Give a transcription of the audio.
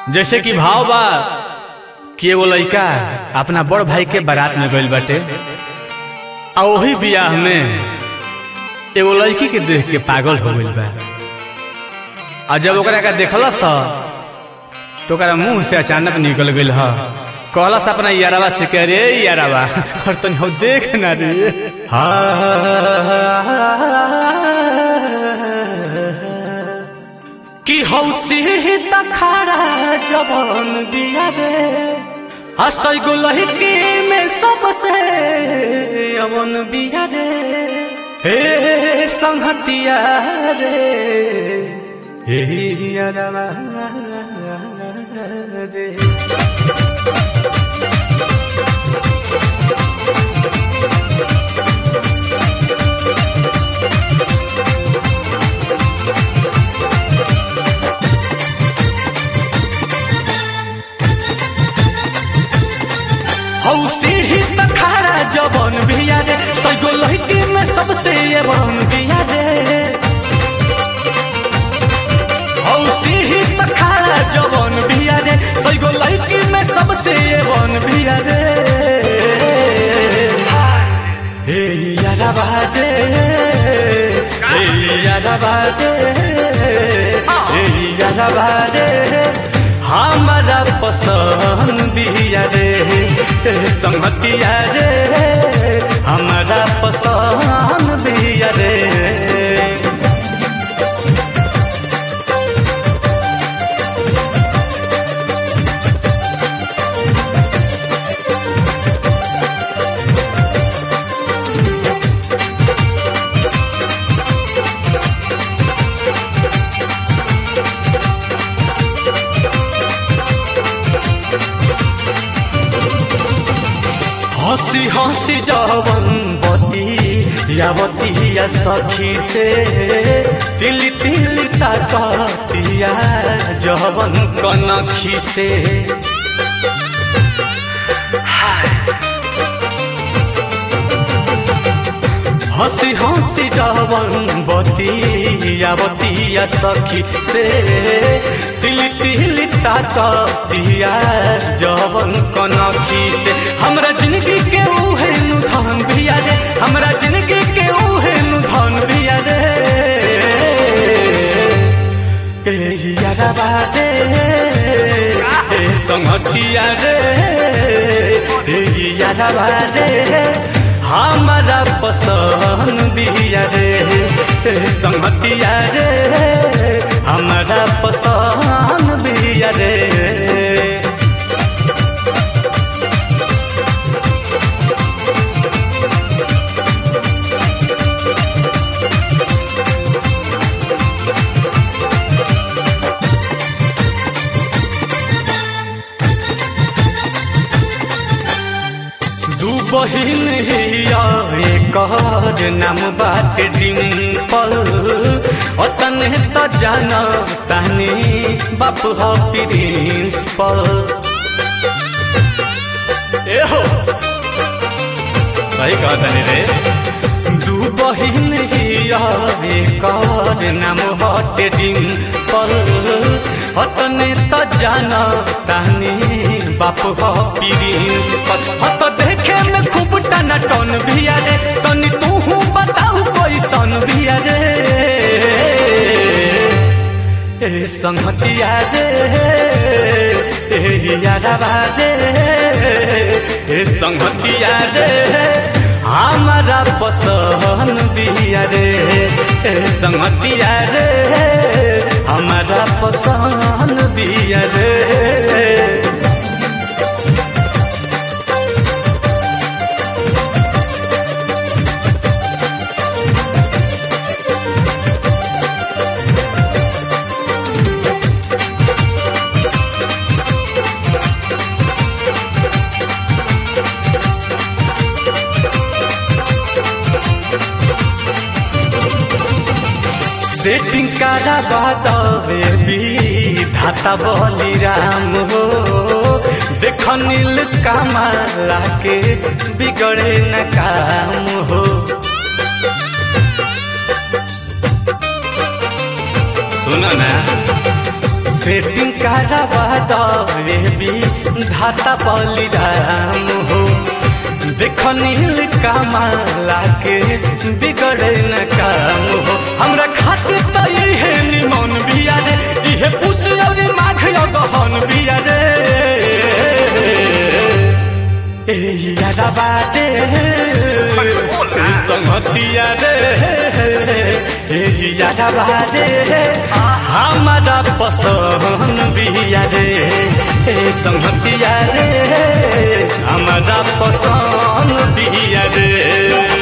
जैसे कि भाव बा कि एगो लड़का अपना बड़ भाई के बारात में गइल बाटे आ वही बियाह में एगो लड़की के देख के पागल हो गइल बा। आ जब ओकरा का देखलस तो ओकरा मुंह से अचानक निकल गइल ह। कहलस अपना यारवा से कह रे यारवा और तनी हो देख ना रे कि हौसी तखारा जवन बिया रे हसई गो लहकी में सबसे अवन बिया रे हे संगतिया रे हे यारवा रे सीढ़ी तखारा जवन बिया रे सैगो लहकी में सबसे एवन बिया रे सीढ़ी तखारा जवन बिया रे सैगो लहकी में सबसे एवन बिया रे हे यारवा रे हे यारवा रे हे यारवा रे हमारा पसंद बिया रे संगतिया रे हमारा पसंद बिया रे। हंसी हंसी जवन बतिया सखी से तिली तिली ताकतिया जवन कनखी से हंसी हंसी जवन बतिया सखी से तिली तिली ताकतिया जवन कनखी से हमरा जिंदगी के उहे नु धन बिया रे हमरा जिंदगी के उहे नु धन बिया रे ए यारवा रे ए संगतिया रे ए यारवा रे हमारा पसंद बिया रे संगतिया रे हमारा पसंद बिया रे। बहिन हिया एकर नाम बाटे डिम्पल अतने त जाना तानी बाप ह प्रिंसिपल ए हो सही कहा तानी रे दू बहिन हिया एकर नाम बाटे डिम्पल अतने त जाना तानी बाप ह प्रिंसिपल हत देखे में खूब टना टन बिया रे तनी तू बताऊ कैसन बिया रे ए संगतिया रे ए यारवा रे ए संगतिया रे हमारा पसंद बिया रे ए संगतिया रे हमारा पसंद बिया रे। सेटिंग कारा बातवे भी धाता बोली राम हो देख नील कमला के बिगड़े न काम हो सुनो ना सेटिंग का यारा बादे भी धाता बलिराम हो देखो नील कमाला के बिगड़े न काम हो हमरा खातिर त इहे निमन बिया रे इहे पुष और माघ गहन बिया रे ए यारा बादे संगतिया रे ए यारा बादे हमारा पसंद बिया रे ए संगतिया रे हमारा पसंद बिया रे।